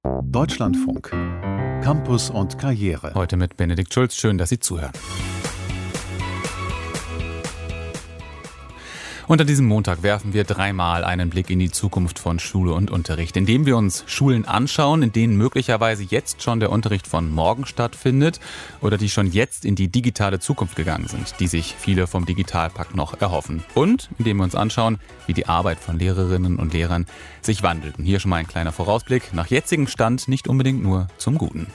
Deutschlandfunk. Campus und Karriere. Heute mit Benedikt Schulz. Schön, dass Sie zuhören. Und an diesem Montag werfen wir dreimal einen Blick in die Zukunft von Schule und Unterricht, indem wir uns Schulen anschauen, in denen möglicherweise jetzt schon der Unterricht von morgen stattfindet oder die schon jetzt in die digitale Zukunft gegangen sind, die sich viele vom Digitalpakt noch erhoffen. Und indem wir uns anschauen, wie die Arbeit von Lehrerinnen und Lehrern sich wandelt. Und hier schon mal ein kleiner Vorausblick. Nach jetzigem Stand nicht unbedingt nur zum Guten.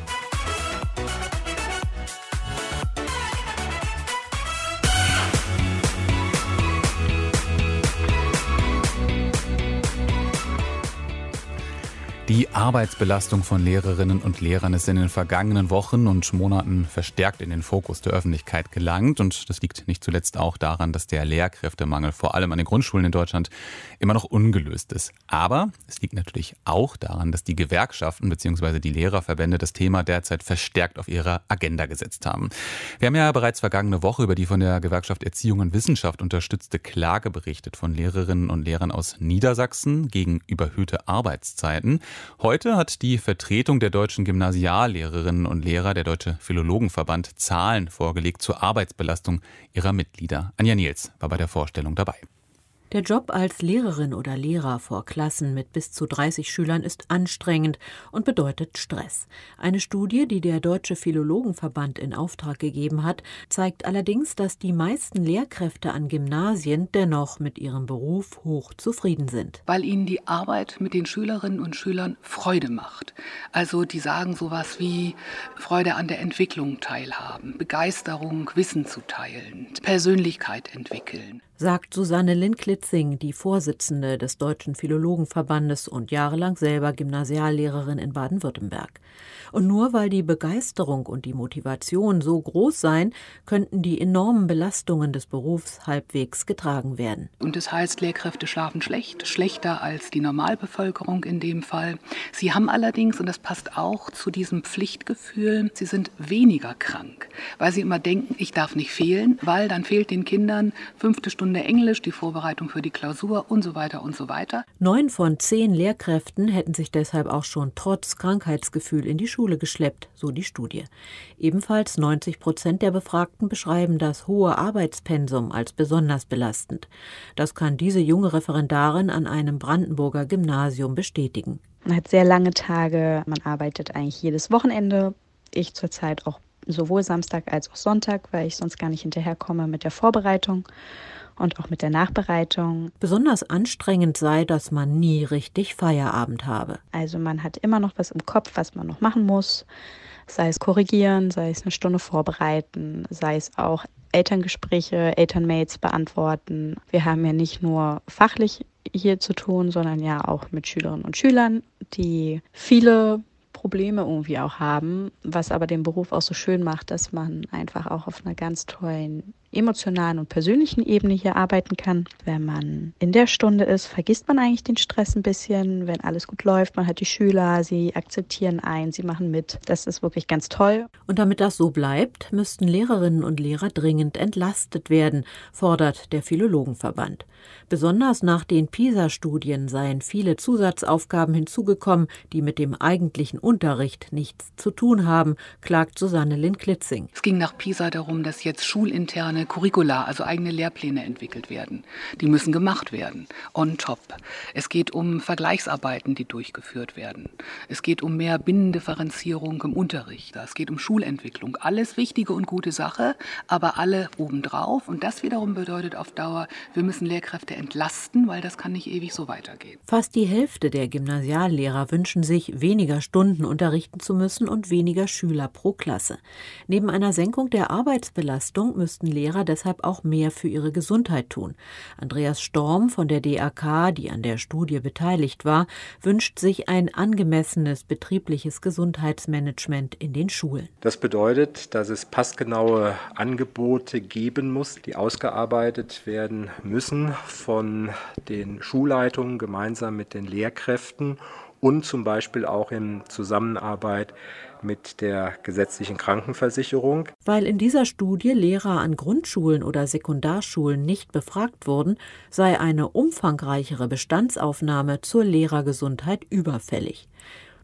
Die Arbeitsbelastung von Lehrerinnen und Lehrern ist in den vergangenen Wochen und Monaten verstärkt in den Fokus der Öffentlichkeit gelangt. Und das liegt nicht zuletzt auch daran, dass der Lehrkräftemangel vor allem an den Grundschulen in Deutschland immer noch ungelöst ist. Aber es liegt natürlich auch daran, dass die Gewerkschaften bzw. die Lehrerverbände das Thema derzeit verstärkt auf ihre Agenda gesetzt haben. Wir haben ja bereits vergangene Woche über die von der Gewerkschaft Erziehung und Wissenschaft unterstützte Klage berichtet von Lehrerinnen und Lehrern aus Niedersachsen gegen überhöhte Arbeitszeiten. Heute hat die Vertretung der deutschen Gymnasiallehrerinnen und Lehrer, der Deutsche Philologenverband, Zahlen vorgelegt zur Arbeitsbelastung ihrer Mitglieder. Anja Niels war bei der Vorstellung dabei. Der Job als Lehrerin oder Lehrer vor Klassen mit bis zu 30 Schülern ist anstrengend und bedeutet Stress. Eine Studie, die der Deutsche Philologenverband in Auftrag gegeben hat, zeigt allerdings, dass die meisten Lehrkräfte an Gymnasien dennoch mit ihrem Beruf hoch zufrieden sind. Weil ihnen die Arbeit mit den Schülerinnen und Schülern Freude macht. Also die sagen sowas wie Freude an der Entwicklung teilhaben, Begeisterung, Wissen zu teilen, Persönlichkeit entwickeln. Sagt Susanne Lindklitzing, die Vorsitzende des Deutschen Philologenverbandes und jahrelang selber Gymnasiallehrerin in Baden-Württemberg. Und nur weil die Begeisterung und die Motivation so groß seien, könnten die enormen Belastungen des Berufs halbwegs getragen werden. Und das heißt, Lehrkräfte schlafen schlecht, schlechter als die Normalbevölkerung in dem Fall. Sie haben allerdings, und das passt auch zu diesem Pflichtgefühl, sie sind weniger krank, weil sie immer denken, ich darf nicht fehlen, weil dann fehlt den Kindern 5. Stunde Englisch, die Vorbereitung für die Klausur und so weiter und so weiter. 9 von 10 Lehrkräften hätten sich deshalb auch schon trotz Krankheitsgefühl in die Schule geschleppt, so die Studie. Ebenfalls 90% der Befragten beschreiben das hohe Arbeitspensum als besonders belastend. Das kann diese junge Referendarin an einem Brandenburger Gymnasium bestätigen. Man hat sehr lange Tage, man arbeitet eigentlich jedes Wochenende. Ich zurzeit auch sowohl Samstag als auch Sonntag, weil ich sonst gar nicht hinterherkomme mit der Vorbereitung und auch mit der Nachbereitung. Besonders anstrengend sei, dass man nie richtig Feierabend habe. Also man hat immer noch was im Kopf, was man noch machen muss. Sei es korrigieren, sei es eine Stunde vorbereiten, sei es auch Elterngespräche, Elternmails beantworten. Wir haben ja nicht nur fachlich hier zu tun, sondern ja auch mit Schülerinnen und Schülern, die viele Probleme irgendwie auch haben, was aber den Beruf auch so schön macht, dass man einfach auch auf einer ganz tollen emotionalen und persönlichen Ebene hier arbeiten kann. Wenn man in der Stunde ist, vergisst man eigentlich den Stress ein bisschen. Wenn alles gut läuft, man hat die Schüler, sie akzeptieren einen, sie machen mit. Das ist wirklich ganz toll. Und damit das so bleibt, müssten Lehrerinnen und Lehrer dringend entlastet werden, fordert der Philologenverband. Besonders nach den PISA-Studien seien viele Zusatzaufgaben hinzugekommen, die mit dem eigentlichen Unterricht nichts zu tun haben, klagt Susanne Lindklitzing. Es ging nach PISA darum, dass jetzt schulinterne Curricula, also eigene Lehrpläne entwickelt werden. Die müssen gemacht werden, on top. Es geht um Vergleichsarbeiten, die durchgeführt werden. Es geht um mehr Binnendifferenzierung im Unterricht. Es geht um Schulentwicklung. Alles wichtige und gute Sache, aber alle obendrauf. Und das wiederum bedeutet auf Dauer, wir müssen Lehrkräfte entlasten, weil das kann nicht ewig so weitergehen. Fast die Hälfte der Gymnasiallehrer wünschen sich, weniger Stunden unterrichten zu müssen und weniger Schüler pro Klasse. Neben einer Senkung der Arbeitsbelastung müssten Lehrer deshalb auch mehr für ihre Gesundheit tun. Andreas Storm von der DAK, die an der Studie beteiligt war, wünscht sich ein angemessenes betriebliches Gesundheitsmanagement in den Schulen. Das bedeutet, dass es passgenaue Angebote geben muss, die ausgearbeitet werden müssen von den Schulleitungen gemeinsam mit den Lehrkräften und zum Beispiel auch in Zusammenarbeit mit der gesetzlichen Krankenversicherung. Weil in dieser Studie Lehrer an Grundschulen oder Sekundarschulen nicht befragt wurden, sei eine umfangreichere Bestandsaufnahme zur Lehrergesundheit überfällig.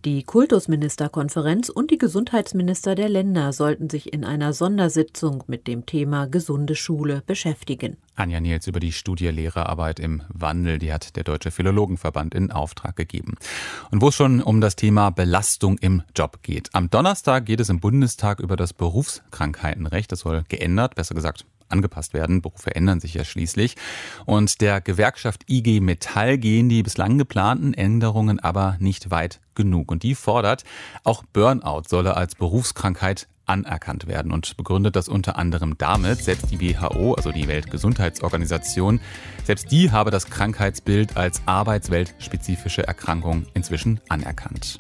Die Kultusministerkonferenz und die Gesundheitsminister der Länder sollten sich in einer Sondersitzung mit dem Thema gesunde Schule beschäftigen. Anja Nils über die Studie Lehrerarbeit im Wandel, die hat der Deutsche Philologenverband in Auftrag gegeben. Und wo es schon um das Thema Belastung im Job geht. Am Donnerstag geht es im Bundestag über das Berufskrankheitenrecht. Das soll geändert, besser gesagt angepasst werden. Berufe ändern sich ja schließlich. Und der Gewerkschaft IG Metall gehen die bislang geplanten Änderungen aber nicht weit genug. Und die fordert, auch Burnout solle als Berufskrankheit anerkannt werden und begründet das unter anderem damit, selbst die WHO, also die Weltgesundheitsorganisation, selbst die habe das Krankheitsbild als arbeitsweltspezifische Erkrankung inzwischen anerkannt.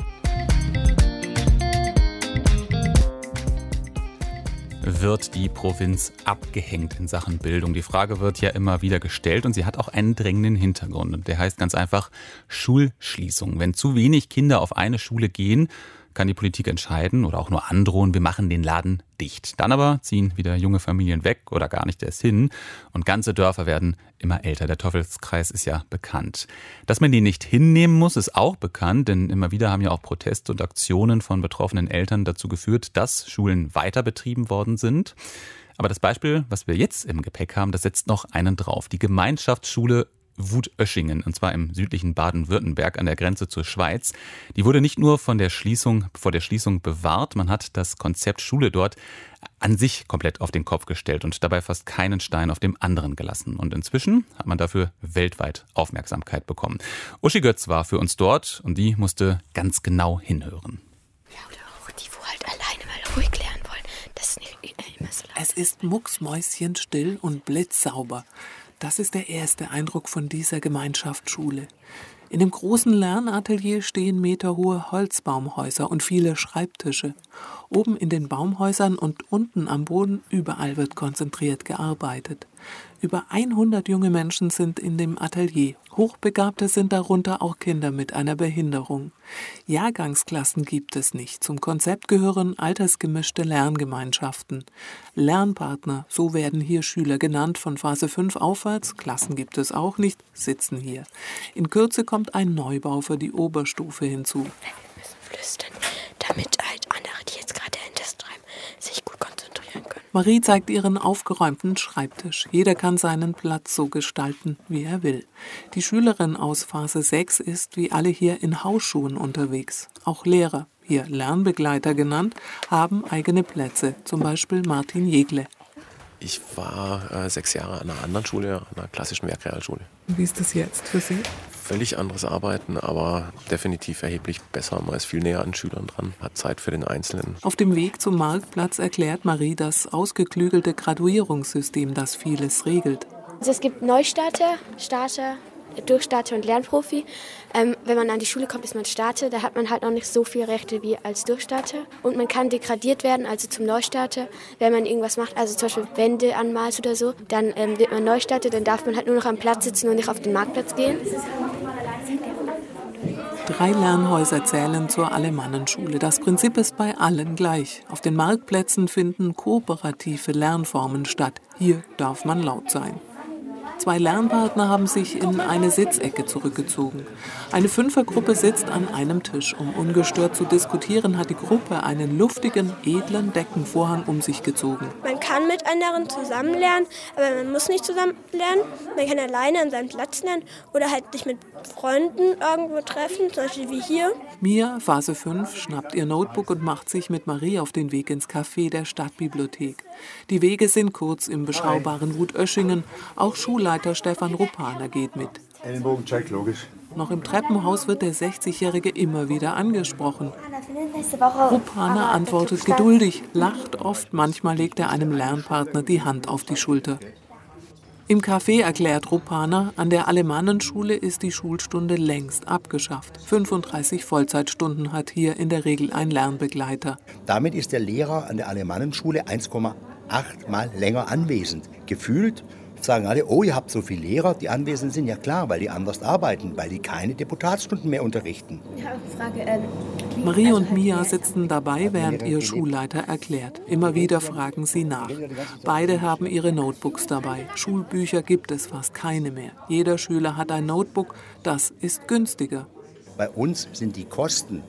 Wird die Provinz abgehängt in Sachen Bildung? Die Frage wird ja immer wieder gestellt und sie hat auch einen drängenden Hintergrund. Und der heißt ganz einfach Schulschließung. Wenn zu wenig Kinder auf eine Schule gehen, kann die Politik entscheiden oder auch nur androhen, wir machen den Laden dicht. Dann aber ziehen wieder junge Familien weg oder gar nicht erst hin und ganze Dörfer werden immer älter. Der Teufelskreis ist ja bekannt. Dass man den nicht hinnehmen muss, ist auch bekannt, denn immer wieder haben ja auch Proteste und Aktionen von betroffenen Eltern dazu geführt, dass Schulen weiter betrieben worden sind. Aber das Beispiel, was wir jetzt im Gepäck haben, das setzt noch einen drauf. Die Gemeinschaftsschule Wutöschingen, und zwar im südlichen Baden-Württemberg an der Grenze zur Schweiz. Die wurde nicht nur vor der Schließung bewahrt, man hat das Konzept Schule dort an sich komplett auf den Kopf gestellt und dabei fast keinen Stein auf dem anderen gelassen. Und inzwischen hat man dafür weltweit Aufmerksamkeit bekommen. Uschi Götz war für uns dort und die musste ganz genau hinhören. Ja, oder auch die, wo halt alleine mal ruhig lernen wollen. Das ist nicht immer so laut. Es ist mucksmäuschenstill und blitzsauber. Das ist der erste Eindruck von dieser Gemeinschaftsschule. In dem großen Lernatelier stehen meterhohe Holzbaumhäuser und viele Schreibtische. Oben in den Baumhäusern und unten am Boden, überall wird konzentriert gearbeitet. Über 100 junge Menschen sind in dem Atelier. Hochbegabte sind darunter auch Kinder mit einer Behinderung. Jahrgangsklassen gibt es nicht. Zum Konzept gehören altersgemischte Lerngemeinschaften. Lernpartner, so werden hier Schüler genannt, von Phase 5 aufwärts, Klassen gibt es auch nicht, sitzen hier. In Kürze kommt ein Neubau für die Oberstufe hinzu. Wir müssen flüstern, damit halt andere, die jetzt gerade das treiben, sich gut konzentrieren können. Marie zeigt ihren aufgeräumten Schreibtisch. Jeder kann seinen Platz so gestalten, wie er will. Die Schülerin aus Phase 6 ist wie alle hier in Hausschuhen unterwegs. Auch Lehrer, hier Lernbegleiter genannt, haben eigene Plätze, zum Beispiel Martin Jegle. Ich war 6 Jahre an einer anderen Schule, an einer klassischen Werkrealschule. Wie ist das jetzt für Sie? Völlig anderes Arbeiten, aber definitiv erheblich besser. Man ist viel näher an Schülern dran, hat Zeit für den Einzelnen. Auf dem Weg zum Marktplatz erklärt Marie das ausgeklügelte Graduierungssystem, das vieles regelt. Also es gibt Neustarter, Starter, Durchstarter und Lernprofi. Wenn man an die Schule kommt, ist man Starter. Da hat man halt noch nicht so viele Rechte wie als Durchstarter. Und man kann degradiert werden, also zum Neustarter. Wenn man irgendwas macht, also zum Beispiel Wände anmalt oder so, dann wird man Neustarter. Dann darf man halt nur noch am Platz sitzen und nicht auf den Marktplatz gehen. 3 Lernhäuser zählen zur Alemannenschule. Das Prinzip ist bei allen gleich. Auf den Marktplätzen finden kooperative Lernformen statt. Hier darf man laut sein. 2 Lernpartner haben sich in eine Sitzecke zurückgezogen. Eine 5er-Gruppe sitzt an einem Tisch. Um ungestört zu diskutieren, hat die Gruppe einen luftigen, edlen Deckenvorhang um sich gezogen. Man kann mit anderen zusammen lernen, aber man muss nicht zusammen lernen. Man kann alleine an seinem Platz lernen oder halt sich mit Freunden irgendwo treffen, zum Beispiel wie hier. Mia, Phase 5, schnappt ihr Notebook und macht sich mit Marie auf den Weg ins Café der Stadtbibliothek. Die Wege sind kurz im beschaubbaren Wutöschingen. Auch Schulleiter Stefan Ruppaner geht mit. Ellenbogencheck, logisch. Noch im Treppenhaus wird der 60-Jährige immer wieder angesprochen. Ruppaner antwortet geduldig, lacht oft, manchmal legt er einem Lernpartner die Hand auf die Schulter. Im Café erklärt Ruppaner, an der Alemannenschule ist die Schulstunde längst abgeschafft. 35 Vollzeitstunden hat hier in der Regel ein Lernbegleiter. Damit ist der Lehrer an der Alemannenschule 1,8 Mal länger anwesend. Gefühlt sagen alle, oh, ihr habt so viele Lehrer, die anwesend sind. Ja klar, weil die anders arbeiten, weil die keine Deputatsstunden mehr unterrichten. Ich habe eine Frage. Marie und Mia sitzen dabei, während ihr Schulleiter erklärt. Immer wieder fragen sie nach. Beide haben ihre Notebooks dabei. Schulbücher gibt es fast keine mehr. Jeder Schüler hat ein Notebook, das ist günstiger. Bei uns sind die Kosten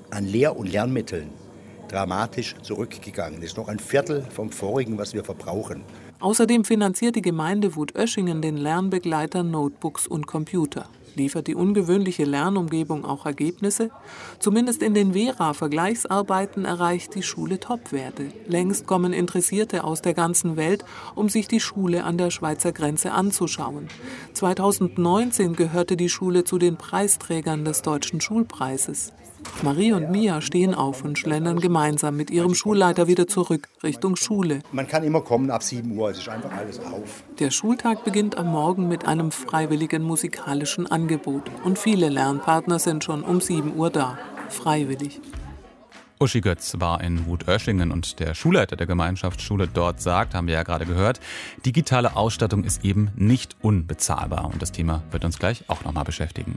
an Lehr- und Lernmitteln dramatisch zurückgegangen. Das ist noch ein Viertel vom vorigen, was wir verbrauchen. Außerdem finanziert die Gemeinde Wuttöschingen den Lernbegleitern Notebooks und Computer. Liefert die ungewöhnliche Lernumgebung auch Ergebnisse? Zumindest in den Vera-Vergleichsarbeiten erreicht die Schule Topwerte. Längst kommen Interessierte aus der ganzen Welt, um sich die Schule an der Schweizer Grenze anzuschauen. 2019 gehörte die Schule zu den Preisträgern des Deutschen Schulpreises. Marie und Mia stehen auf und schlendern gemeinsam mit ihrem Schulleiter wieder zurück Richtung Schule. Man kann immer kommen ab 7 Uhr, es ist einfach alles auf. Der Schultag beginnt am Morgen mit einem freiwilligen musikalischen Angebot. Und viele Lernpartner sind schon um 7 Uhr da, freiwillig. Uschi Götz war in Wuttöschingen und der Schulleiter der Gemeinschaftsschule dort sagt, haben wir ja gerade gehört, digitale Ausstattung ist eben nicht unbezahlbar. Und das Thema wird uns gleich auch nochmal beschäftigen.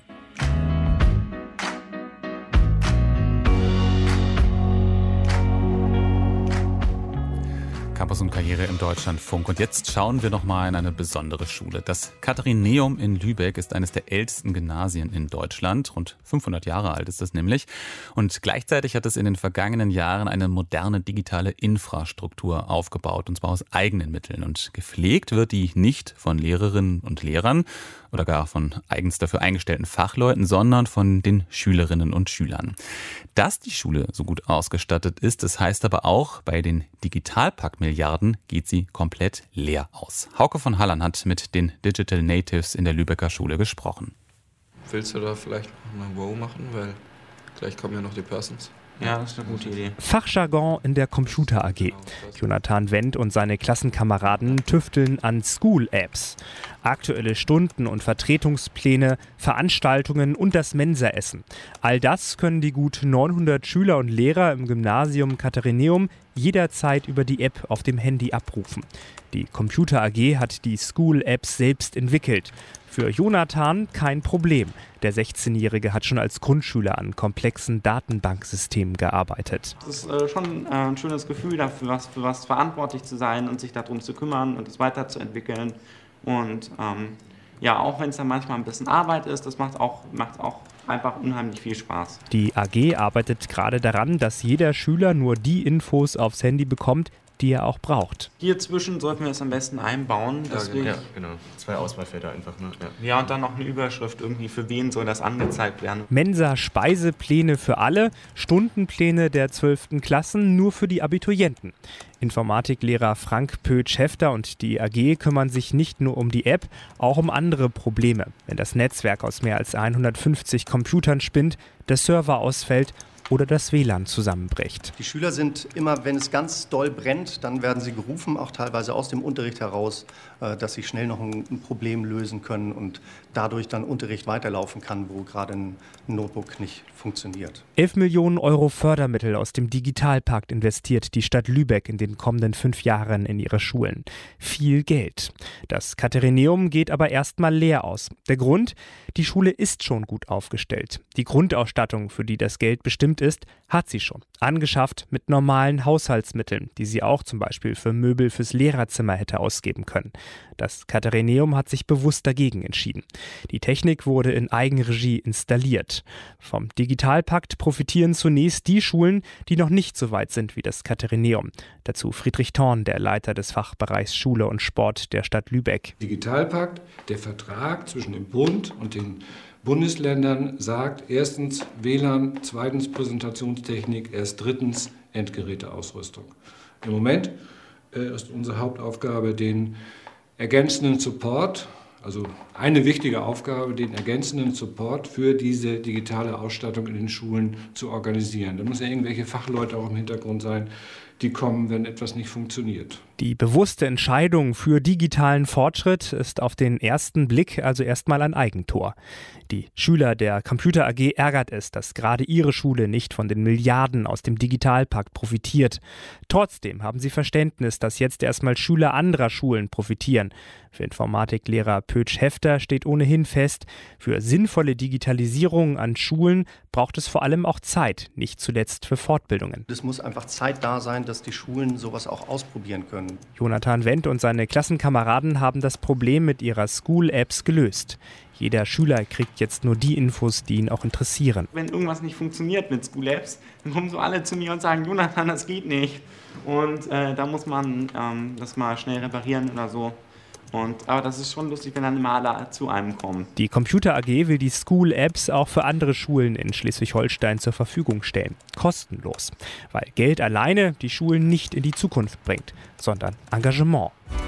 Campus und Karriere im Deutschlandfunk. Und jetzt schauen wir noch mal in eine besondere Schule. Das Katharineum in Lübeck ist eines der ältesten Gymnasien in Deutschland. Rund 500 Jahre alt ist das nämlich. Und gleichzeitig hat es in den vergangenen Jahren eine moderne digitale Infrastruktur aufgebaut. Und zwar aus eigenen Mitteln. Und gepflegt wird die nicht von Lehrerinnen und Lehrern oder gar von eigens dafür eingestellten Fachleuten, sondern von den Schülerinnen und Schülern. Dass die Schule so gut ausgestattet ist, das heißt aber auch, bei den Digitalpakt-Milliarden geht sie komplett leer aus. Hauke von Hallern hat mit den Digital Natives in der Lübecker Schule gesprochen. Willst du da vielleicht noch eine Wow machen, weil gleich kommen ja noch die Persons? Ja, das ist eine gute Idee. Fachjargon in der Computer AG. Jonathan Wendt und seine Klassenkameraden tüfteln an School-Apps. Aktuelle Stunden und Vertretungspläne, Veranstaltungen und das Mensaessen. All das können die gut 900 Schüler und Lehrer im Gymnasium Katharineum jederzeit über die App auf dem Handy abrufen. Die Computer AG hat die School-Apps selbst entwickelt. Für Jonathan kein Problem. Der 16-Jährige hat schon als Grundschüler an komplexen Datenbanksystemen gearbeitet. Es ist schon ein schönes Gefühl, dafür für was verantwortlich zu sein und sich darum zu kümmern und es weiterzuentwickeln. Und auch wenn es dann manchmal ein bisschen Arbeit ist, das macht auch einfach unheimlich viel Spaß. Die AG arbeitet gerade daran, dass jeder Schüler nur die Infos aufs Handy bekommt, die er auch braucht. Hier zwischen sollten wir es am besten einbauen. Ja, genau. 2 Auswahlfelder einfach. Ne? Ja, und dann noch eine Überschrift irgendwie, für wen soll das angezeigt werden. Mensa-Speisepläne für alle, Stundenpläne der 12. Klassen nur für die Abiturienten. Informatiklehrer Frank Pötsch-Hefter und die AG kümmern sich nicht nur um die App, auch um andere Probleme. Wenn das Netzwerk aus mehr als 150 Computern spinnt, der Server ausfällt oder das WLAN zusammenbricht. Die Schüler sind immer, wenn es ganz doll brennt, dann werden sie gerufen, auch teilweise aus dem Unterricht heraus, dass sie schnell noch ein Problem lösen können und dadurch dann Unterricht weiterlaufen kann, wo gerade ein Notebook nicht funktioniert. 11 Millionen Euro Fördermittel aus dem Digitalpakt investiert die Stadt Lübeck in den kommenden 5 Jahren in ihre Schulen. Viel Geld. Das Katharineum geht aber erstmal leer aus. Der Grund? Die Schule ist schon gut aufgestellt. Die Grundausstattung, für die das Geld bestimmt ist, hat sie schon. Angeschafft mit normalen Haushaltsmitteln, die sie auch zum Beispiel für Möbel fürs Lehrerzimmer hätte ausgeben können. Das Katharineum hat sich bewusst dagegen entschieden. Die Technik wurde in Eigenregie installiert. Vom Digitalpakt profitieren zunächst die Schulen, die noch nicht so weit sind wie das Katharineum. Dazu Friedrich Thorn, der Leiter des Fachbereichs Schule und Sport der Stadt Lübeck. Digitalpakt, der Vertrag zwischen dem Bund und den Bundesländern sagt erstens WLAN, zweitens Präsentationstechnik, erst drittens Endgeräteausrüstung. Im Moment ist unsere Hauptaufgabe, den ergänzenden Support, also eine wichtige Aufgabe, den ergänzenden Support für diese digitale Ausstattung in den Schulen zu organisieren. Da müssen ja irgendwelche Fachleute auch im Hintergrund sein, die kommen, wenn etwas nicht funktioniert. Die bewusste Entscheidung für digitalen Fortschritt ist auf den ersten Blick also erstmal ein Eigentor. Die Schüler der Computer AG ärgert es, dass gerade ihre Schule nicht von den Milliarden aus dem Digitalpakt profitiert. Trotzdem haben sie Verständnis, dass jetzt erstmal Schüler anderer Schulen profitieren. Für Informatiklehrer Pötsch-Hefter steht ohnehin fest, für sinnvolle Digitalisierung an Schulen braucht es vor allem auch Zeit, nicht zuletzt für Fortbildungen. Es muss einfach Zeit da sein, dass die Schulen sowas auch ausprobieren können. Jonathan Wendt und seine Klassenkameraden haben das Problem mit ihrer School-Apps gelöst. Jeder Schüler kriegt jetzt nur die Infos, die ihn auch interessieren. Wenn irgendwas nicht funktioniert mit School-Apps, dann kommen so alle zu mir und sagen, Jonathan, das geht nicht. Und da muss man das mal schnell reparieren oder so. Aber das ist schon lustig, wenn dann immer alle zu einem kommen. Die Computer AG will die School-Apps auch für andere Schulen in Schleswig-Holstein zur Verfügung stellen. Kostenlos. Weil Geld alleine die Schulen nicht in die Zukunft bringt, sondern Engagement.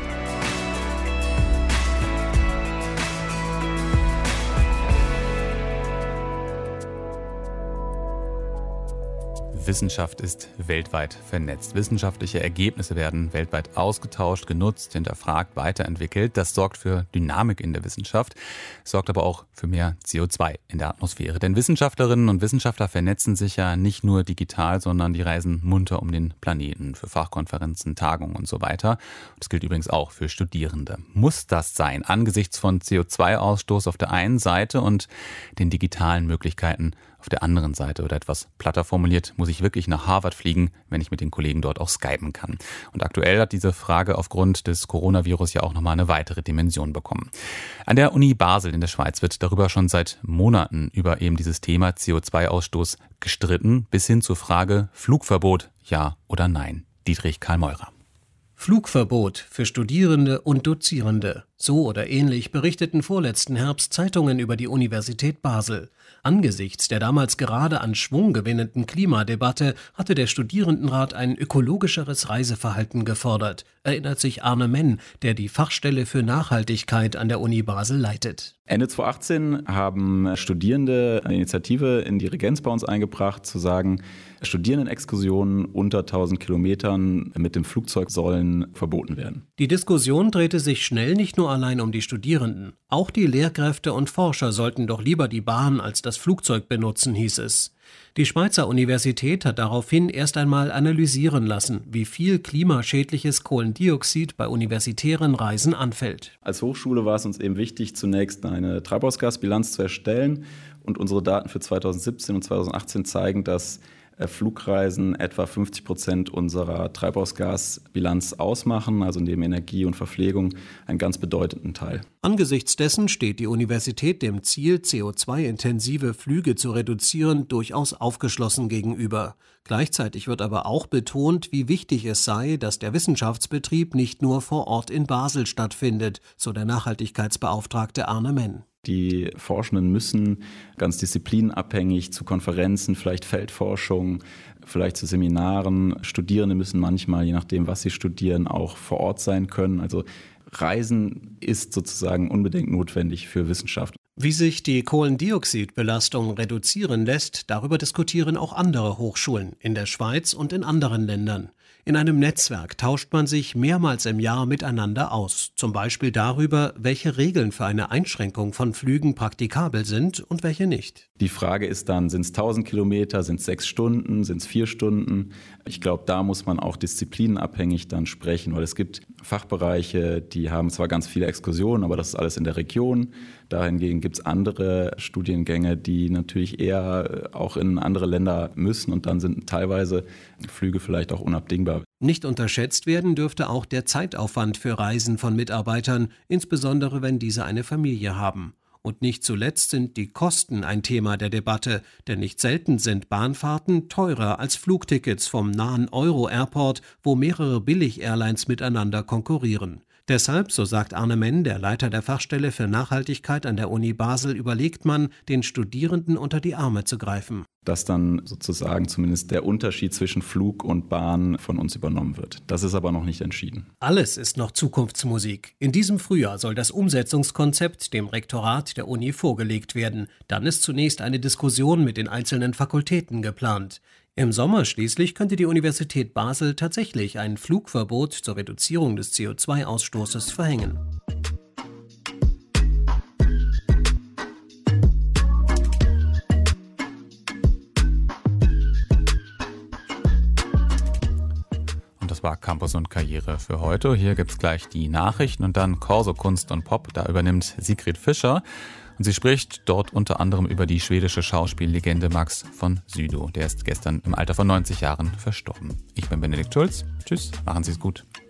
Wissenschaft ist weltweit vernetzt. Wissenschaftliche Ergebnisse werden weltweit ausgetauscht, genutzt, hinterfragt, weiterentwickelt. Das sorgt für Dynamik in der Wissenschaft, sorgt aber auch für mehr CO2 in der Atmosphäre. Denn Wissenschaftlerinnen und Wissenschaftler vernetzen sich ja nicht nur digital, sondern die reisen munter um den Planeten für Fachkonferenzen, Tagungen und so weiter. Das gilt übrigens auch für Studierende. Muss das sein, angesichts von CO2-Ausstoß auf der einen Seite und den digitalen Möglichkeiten auf der anderen Seite? Oder etwas platter formuliert, muss ich wirklich nach Harvard fliegen, wenn ich mit den Kollegen dort auch skypen kann? Und aktuell hat diese Frage aufgrund des Coronavirus ja auch nochmal eine weitere Dimension bekommen. An der Uni Basel in der Schweiz wird darüber schon seit Monaten über eben dieses Thema CO2-Ausstoß gestritten, bis hin zur Frage Flugverbot, ja oder nein. Dietrich Karl Meurer. Flugverbot für Studierende und Dozierende. So oder ähnlich berichteten vorletzten Herbst Zeitungen über die Universität Basel. Angesichts der damals gerade an Schwung gewinnenden Klimadebatte hatte der Studierendenrat ein ökologischeres Reiseverhalten gefordert, erinnert sich Arne Menn, der die Fachstelle für Nachhaltigkeit an der Uni Basel leitet. Ende 2018 haben Studierende eine Initiative in die Regenz bei uns eingebracht, zu sagen, Studierendenexkursionen unter 1000 Kilometern mit dem Flugzeug sollen verboten werden. Die Diskussion drehte sich schnell nicht nur allein um die Studierenden. Auch die Lehrkräfte und Forscher sollten doch lieber die Bahn als das Flugzeug benutzen, hieß es. Die Schweizer Universität hat daraufhin erst einmal analysieren lassen, wie viel klimaschädliches Kohlendioxid bei universitären Reisen anfällt. Als Hochschule war es uns eben wichtig, zunächst eine Treibhausgasbilanz zu erstellen. Und unsere Daten für 2017 und 2018 zeigen, dass Flugreisen etwa 50% unserer Treibhausgasbilanz ausmachen, also neben Energie und Verpflegung einen ganz bedeutenden Teil. Angesichts dessen steht die Universität dem Ziel, CO2-intensive Flüge zu reduzieren, durchaus aufgeschlossen gegenüber. Gleichzeitig wird aber auch betont, wie wichtig es sei, dass der Wissenschaftsbetrieb nicht nur vor Ort in Basel stattfindet, so der Nachhaltigkeitsbeauftragte Arne Menn. Die Forschenden müssen ganz disziplinabhängig zu Konferenzen, vielleicht Feldforschung, vielleicht zu Seminaren. Studierende müssen manchmal, je nachdem, was sie studieren, auch vor Ort sein können. Also Reisen ist sozusagen unbedingt notwendig für Wissenschaft. Wie sich die Kohlendioxidbelastung reduzieren lässt, darüber diskutieren auch andere Hochschulen in der Schweiz und in anderen Ländern. In einem Netzwerk tauscht man sich mehrmals im Jahr miteinander aus, zum Beispiel darüber, welche Regeln für eine Einschränkung von Flügen praktikabel sind und welche nicht. Die Frage ist dann, sind es 1000 Kilometer, sind es 6 Stunden, sind es 4 Stunden? Ich glaube, da muss man auch disziplinabhängig dann sprechen, weil es gibt Fachbereiche, die haben zwar ganz viele Exkursionen, aber das ist alles in der Region. Dahingegen gibt es andere Studiengänge, die natürlich eher auch in andere Länder müssen und dann sind teilweise Flüge vielleicht auch unabdingbar. Nicht unterschätzt werden dürfte auch der Zeitaufwand für Reisen von Mitarbeitern, insbesondere wenn diese eine Familie haben. Und nicht zuletzt sind die Kosten ein Thema der Debatte, denn nicht selten sind Bahnfahrten teurer als Flugtickets vom nahen Euro-Airport, wo mehrere Billig-Airlines miteinander konkurrieren. Deshalb, so sagt Arne Menn, der Leiter der Fachstelle für Nachhaltigkeit an der Uni Basel, überlegt man, den Studierenden unter die Arme zu greifen. Dass dann sozusagen zumindest der Unterschied zwischen Flug und Bahn von uns übernommen wird. Das ist aber noch nicht entschieden. Alles ist noch Zukunftsmusik. In diesem Frühjahr soll das Umsetzungskonzept dem Rektorat der Uni vorgelegt werden. Dann ist zunächst eine Diskussion mit den einzelnen Fakultäten geplant. Im Sommer schließlich könnte die Universität Basel tatsächlich ein Flugverbot zur Reduzierung des CO2-Ausstoßes verhängen. war Campus und Karriere für heute. Hier gibt's gleich die Nachrichten und dann Corso Kunst und Pop. Da übernimmt Sigrid Fischer. Und sie spricht dort unter anderem über die schwedische Schauspiellegende Max von Sydow. Der ist gestern im Alter von 90 Jahren verstorben. Ich bin Benedikt Schulz. Tschüss, machen Sie es gut.